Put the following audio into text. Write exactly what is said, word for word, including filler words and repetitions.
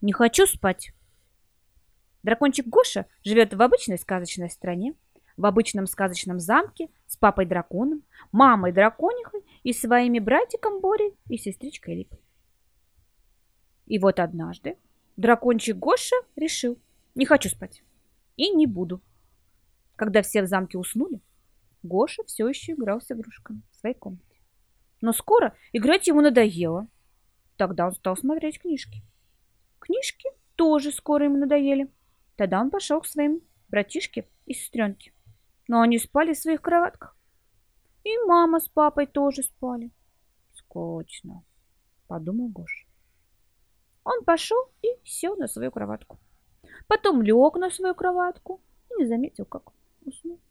Не хочу спать. Дракончик Гоша живет в обычной сказочной стране, в обычном сказочном замке с папой-драконом, мамой-драконихой и своими братиком Борей и сестричкой Липой. И вот однажды дракончик Гоша решил: не хочу спать и не буду. Когда все в замке уснули, Гоша все еще игрался игрушками в своей комнате. Но скоро играть ему надоело. Тогда он стал смотреть книжки. Книжки тоже скоро ему надоели. Тогда он пошел к своим братишке и сестренке. Но они спали в своих кроватках. И мама с папой тоже спали. Скучно, подумал Гоша. Он пошел и сел на свою кроватку. Потом лег на свою кроватку и не заметил, как уснул.